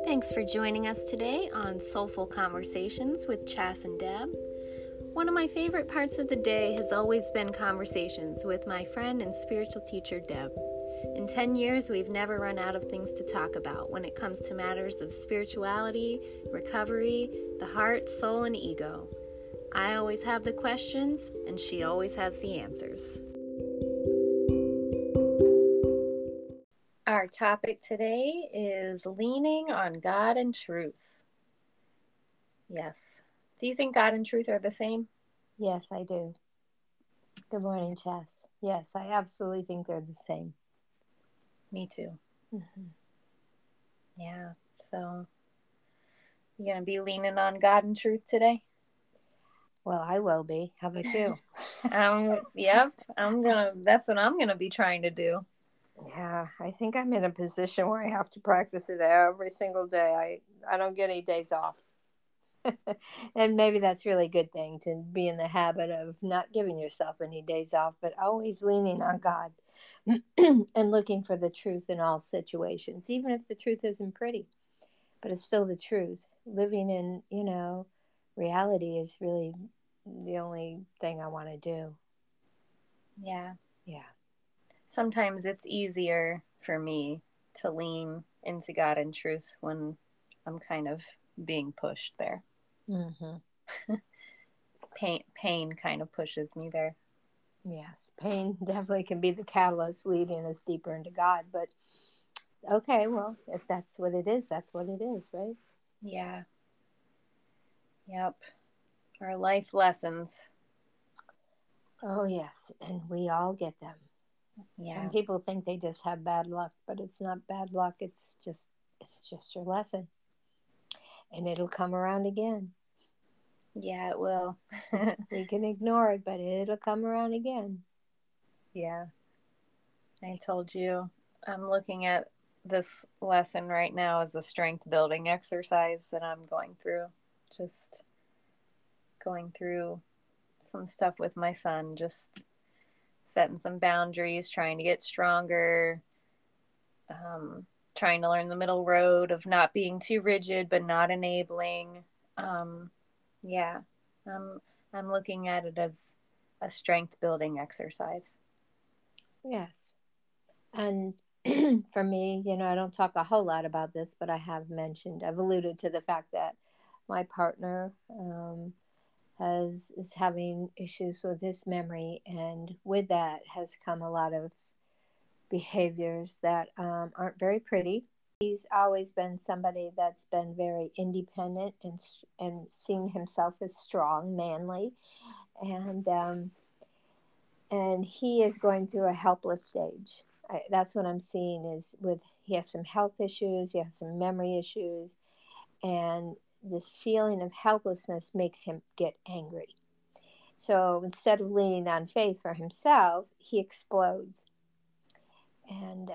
Thanks for joining us today on Soulful Conversations with Chas and Deb. One of my favorite parts of the day has always been conversations with my friend and spiritual teacher, Deb. In 10 years, we've never run out of things to talk about when it comes to matters of spirituality, recovery, the heart, soul, and ego. I always have the questions, and she always has the answers. Our topic today is leaning on God and truth. Yes. Do you think God and truth are the same? Yes, I do. Good morning, Chas. Yes, I absolutely think they're the same. Me too. Mm-hmm. Yeah. So, you going to be leaning on God and truth today? Well, I will be. How about you? Yep. That's what I'm going to be trying to do. Yeah, I think I'm in a position where I have to practice it every single day. I don't get any days off. And maybe that's really a good thing, to be in the habit of not giving yourself any days off, but always leaning on God and looking for the truth in all situations, even if the truth isn't pretty, but it's still the truth. Living in, reality is really the only thing I want to do. Yeah. Yeah. Sometimes it's easier for me to lean into God and truth when I'm kind of being pushed there. Mm-hmm. Pain kind of pushes me there. Yes, pain definitely can be the catalyst leading us deeper into God. But okay, well, if that's what it is, that's what it is, right? Yeah. Yep. Our life lessons. Oh, yes, and we all get them. Yeah. Some people think they just have bad luck, but it's not bad luck. It's just your lesson, and it'll come around again. Yeah, it will. We can ignore it, but it'll come around again. Yeah. I told you I'm looking at this lesson right now as a strength building exercise that I'm going through. Just going through some stuff with my son, just setting some boundaries, trying to get stronger, trying to learn the middle road of not being too rigid but not enabling. Yeah, I'm looking at it as a strength building exercise. Yes. And for me, I don't talk a whole lot about this, but I've alluded to the fact that my partner is having issues with his memory, and with that has come a lot of behaviors that aren't very pretty. He's always been somebody that's been very independent and seen himself as strong, manly, and he is going through a helpless stage. That's what I'm seeing is he has some health issues, he has some memory issues, and this feeling of helplessness makes him get angry. So instead of leaning on faith for himself, he explodes. And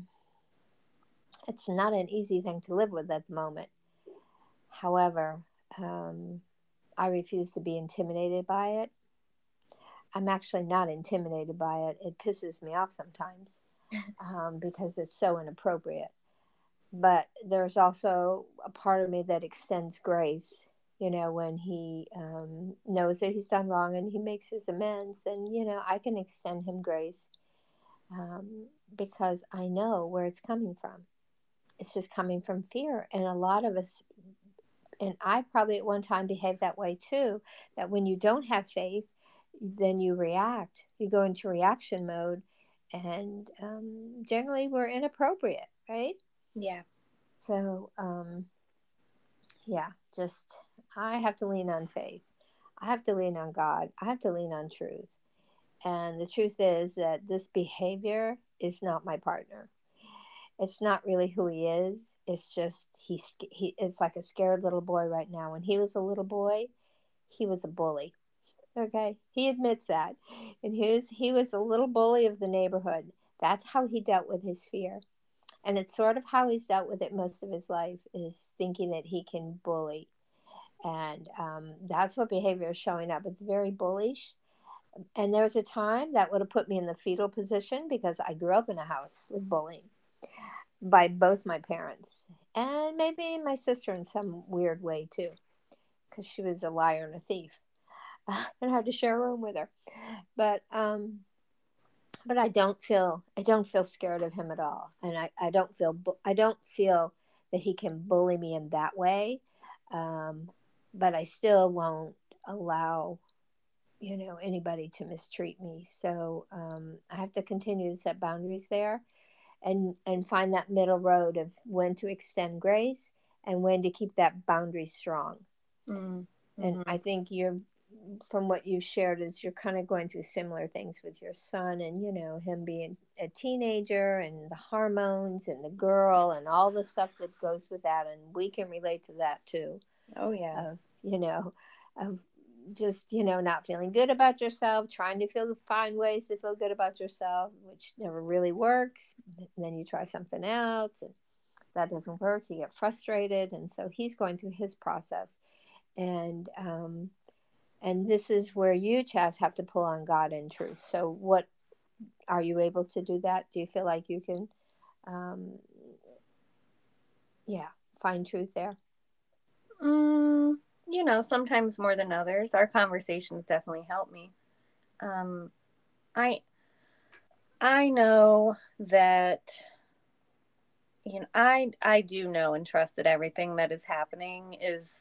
it's not an easy thing to live with at the moment. However, I refuse to be intimidated by it. I'm actually not intimidated by it. It pisses me off sometimes because it's so inappropriate. But there's also a part of me that extends grace, when he knows that he's done wrong and he makes his amends. And, I can extend him grace because I know where it's coming from. It's just coming from fear. And a lot of us, and I probably at one time behaved that way too, that when you don't have faith, then you react. You go into reaction mode, and generally we're inappropriate, right? Yeah. So, I have to lean on faith. I have to lean on God. I have to lean on truth. And the truth is that this behavior is not my partner. It's not really who he is. It's just it's like a scared little boy right now. When he was a little boy, he was a bully. Okay, he admits that, and he was a little bully of the neighborhood. That's how he dealt with his fear, and it's sort of how he's dealt with it most of his life, is thinking that he can bully, and that's what behavior is showing up. It's very bullish, and there was a time that would have put me in the fetal position because I grew up in a house with bullying by both my parents, and maybe my sister in some weird way too, because she was a liar and a thief. And I had to share a room with her. But I don't feel scared of him at all, and I don't feel that he can bully me in that way. But I still won't allow anybody to mistreat me. So I have to continue to set boundaries there, and find that middle road of when to extend grace and when to keep that boundary strong. Mm-hmm. And I think from what you've shared, is you're kind of going through similar things with your son, and him being a teenager and the hormones and the girl and all the stuff that goes with that, and we can relate to that too. Oh yeah. Of just not feeling good about yourself, trying to find ways to feel good about yourself, which never really works. And then you try something else, and that doesn't work, you get frustrated. And so he's going through his process, and this is where you, Chas, have to pull on God and truth. So what are you able to do that? Do you feel like you can find truth there? Sometimes more than others. Our conversations definitely help me. I know that, I do know and trust that everything that is happening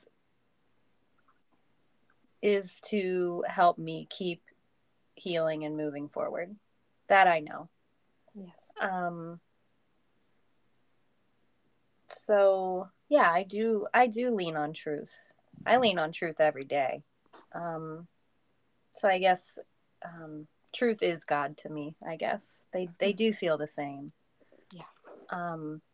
is to help me keep healing and moving forward. That I know. Yes. So yeah, I do lean on truth. I lean on truth every day. So I guess truth is God to me, I guess. They do feel the same. Yeah.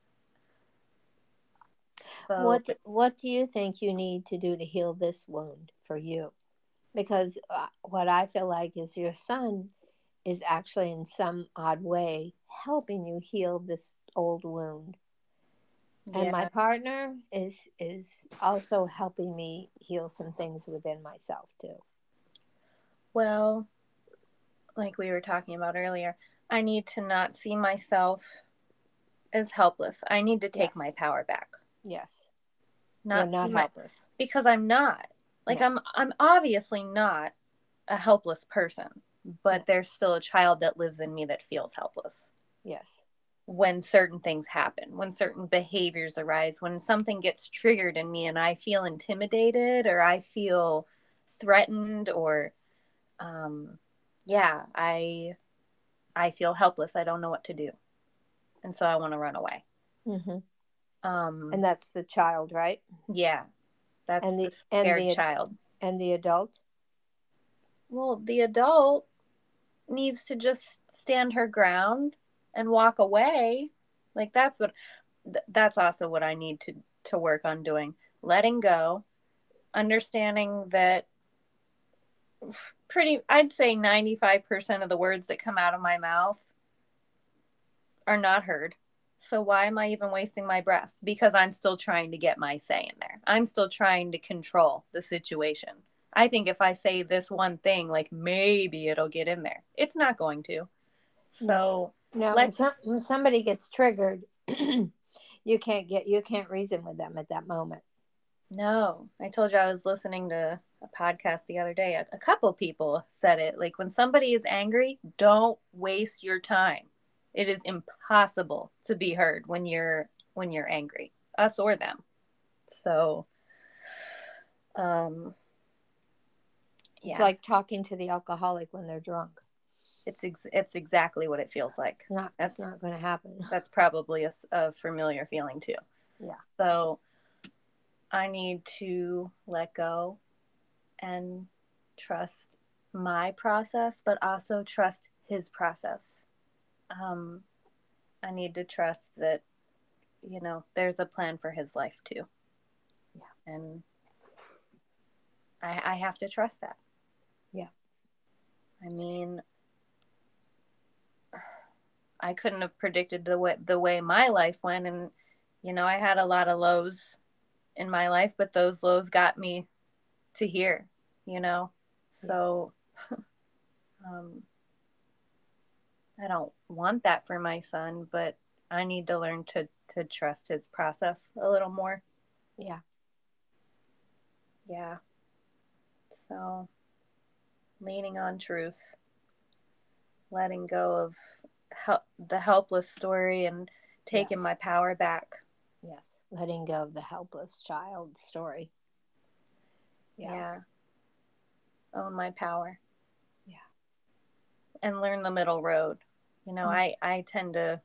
So, what do you think you need to do to heal this wound for you? Because what I feel like is your son is actually in some odd way helping you heal this old wound. yeah. And my partner is also helping me heal some things within myself too. Well, like we were talking about earlier, I need to not see myself as helpless. I need to take my power back. Yes. Not You're not helpless. Because I'm not. Like no. I'm obviously not a helpless person, but there's still a child that lives in me that feels helpless. Yes. When certain things happen, when certain behaviors arise, when something gets triggered in me and I feel intimidated or I feel threatened or I feel helpless. I don't know what to do. And so I want to run away. Mm-hmm. And that's the child, right? Yeah. That's the scared child. And the adult? Well, the adult needs to just stand her ground and walk away. Like that's also what I need to work on doing. Letting go, understanding that I'd say 95% of the words that come out of my mouth are not heard. So why am I even wasting my breath? Because I'm still trying to get my say in there. I'm still trying to control the situation. I think if I say this one thing, like maybe it'll get in there. It's not going to. So when somebody gets triggered, you can't reason with them at that moment. No, I told you I was listening to a podcast the other day. A couple people said it. Like when somebody is angry, don't waste your time. It is impossible to be heard when you're angry, us or them. So, it's like talking to the alcoholic when they're drunk. It's exactly what it feels like. It's not going to happen. That's probably a familiar feeling too. Yeah. So I need to let go and trust my process, but also trust his process. I need to trust that, there's a plan for his life too. Yeah. And I have to trust that. Yeah. I mean, I couldn't have predicted the way my life went. And, I had a lot of lows in my life, but those lows got me to here, So, I don't want that for my son, but I need to learn to to trust his process a little more. Yeah. Yeah. So leaning on truth, letting go of the helpless story and taking Yes. my power back. Yes. Letting go of the helpless child story. Yeah. Own my power. Yeah. And learn the middle road. You know, I tend to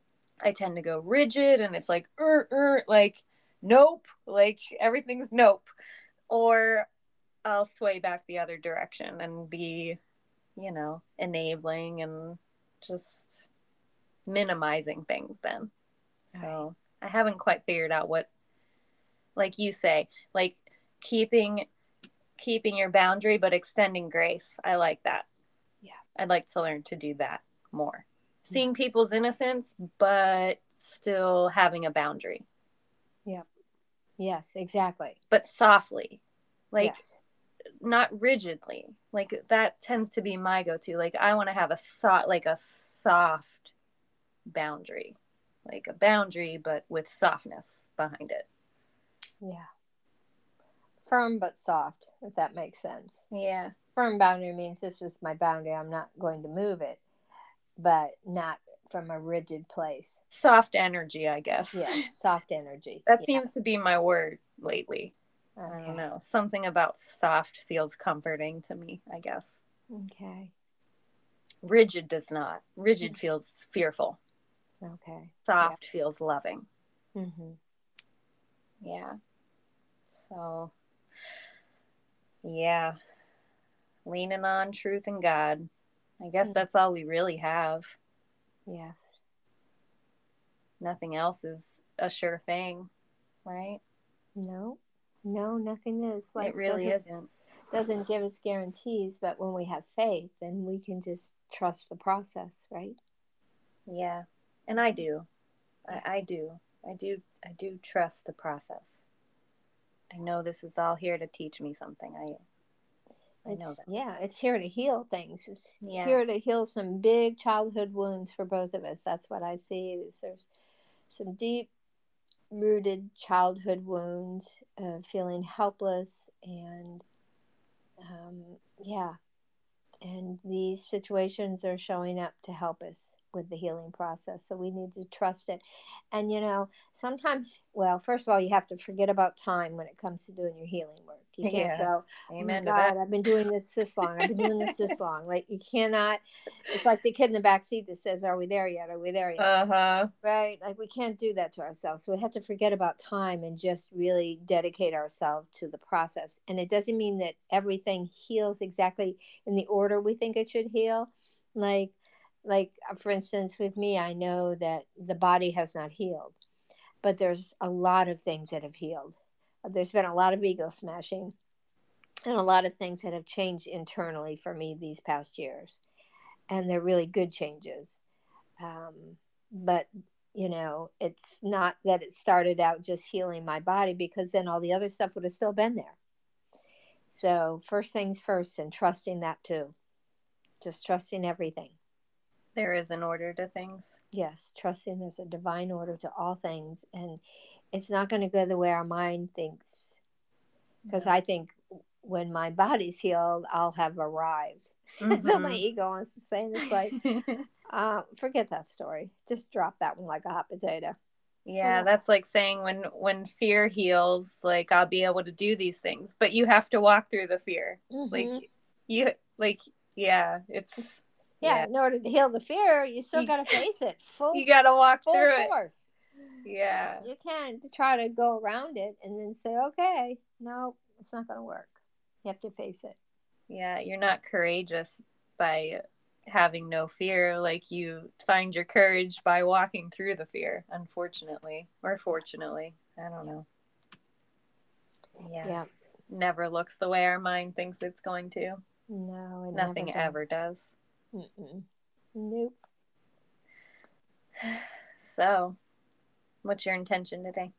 go rigid, and it's like like nope, like everything's nope. Or I'll sway back the other direction and be, you know, enabling and just minimizing things then. So I haven't quite figured out what, like you say, like keeping your boundary but extending grace. I like that. Yeah. I'd like to learn to do that more. Seeing people's innocence but still having a boundary. Yep. Yes, exactly. But softly. Like yes. Not rigidly. Like that tends to be my go-to. Like I want to have a soft boundary. Like a boundary but with softness behind it. Yeah. Firm but soft, if that makes sense. Yeah. Firm boundary means this is my boundary. I'm not going to move it, but not from a rigid place. Soft energy, I guess. Yes, soft energy. That seems to be my word lately. Okay. I don't know. Something about soft feels comforting to me, I guess. Okay. Rigid does not. Rigid feels fearful. Okay. Soft feels loving. Mm-hmm. Yeah. So, yeah. Leaning on truth and God. I guess that's all we really have. Yes. Nothing else is a sure thing, right? No, nothing is. It really isn't. Doesn't give us guarantees, but when we have faith, then we can just trust the process, right? Yeah, and I do. I do. I do trust the process. I know this is all here to teach me something. I know that. Yeah, it's here to heal things. It's Yeah. here to heal some big childhood wounds for both of us. That's what I see. There's some deep rooted childhood wounds, feeling helpless, and yeah, and these situations are showing up to help us with the healing process. So we need to trust it. And sometimes, well, first of all, you have to forget about time when it comes to doing your healing work. You can't go, oh my God, I've been doing this long. I've been doing this long. Like you cannot. It's like the kid in the back seat that says, are we there yet? Are we there yet? Right? Like we can't do that to ourselves. So we have to forget about time and just really dedicate ourselves to the process. And it doesn't mean that everything heals exactly in the order we think it should heal. Like for instance, with me, I know that the body has not healed, but there's a lot of things that have healed. There's been a lot of ego smashing and a lot of things that have changed internally for me these past years. And they're really good changes. But, it's not that it started out just healing my body, because then all the other stuff would have still been there. So first things first, and trusting that too. Just trusting everything. There is an order to things. Yes, trusting there's a divine order to all things. And it's not going to go the way our mind thinks. Because I think when my body's healed, I'll have arrived. Mm-hmm. So my ego wants to say, and it's like, forget that story. Just drop that one like a hot potato. Yeah, that's like saying when fear heals, like I'll be able to do these things, but you have to walk through the fear. Mm-hmm. It's in order to heal the fear, you still got to face it you got to walk through force. Yeah. You can't try to go around it and then say, okay, no, it's not going to work. You have to face it. Yeah, you're not courageous by having no fear. Like you find your courage by walking through the fear, unfortunately, or fortunately. I don't know. Yeah. Never looks the way our mind thinks it's going to. No, nothing ever does. Nope. So, what's your intention today?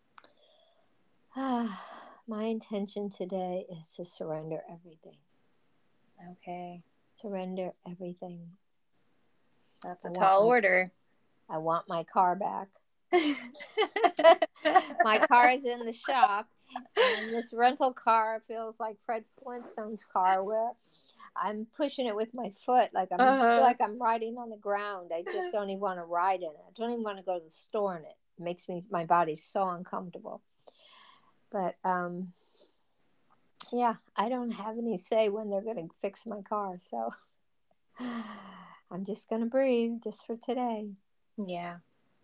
My intention today is to surrender everything. Okay. Surrender everything. That's a tall order. I want my car back. My car is in the shop, and this rental car feels like Fred Flintstone's car, where I'm pushing it with my foot, like I feel like I'm riding on the ground. I just don't even want to ride in it. I don't even want to go to the store in it. It makes my body so uncomfortable. But yeah, I don't have any say when they're going to fix my car, so I'm just going to breathe just for today. Yeah.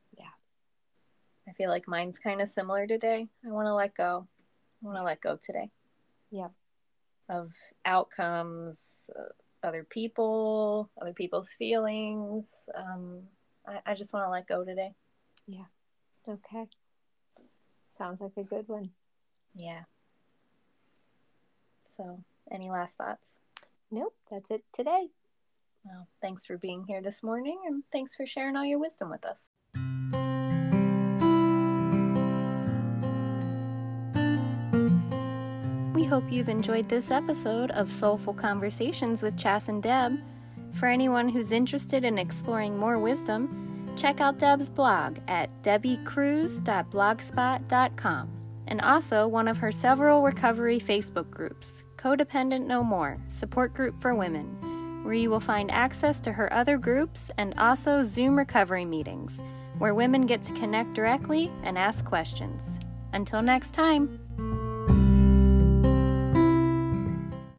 I feel like mine's kind of similar today. I want to let go. I want to let go today. Yep. Of outcomes, other people's feelings. I just want to let go today. Yeah. Okay. Sounds like a good one. Yeah. So, any last thoughts? Nope. That's it today. Well, thanks for being here this morning, and thanks for sharing all your wisdom with us. We hope you've enjoyed this episode of Soulful Conversations with Chas and Deb. For anyone who's interested in exploring more wisdom, check out Deb's blog at debbiecruz.blogspot.com, and also one of her several recovery Facebook groups, Codependent No More, support group for women, where you will find access to her other groups and also Zoom recovery meetings, where women get to connect directly and ask questions. Until next time.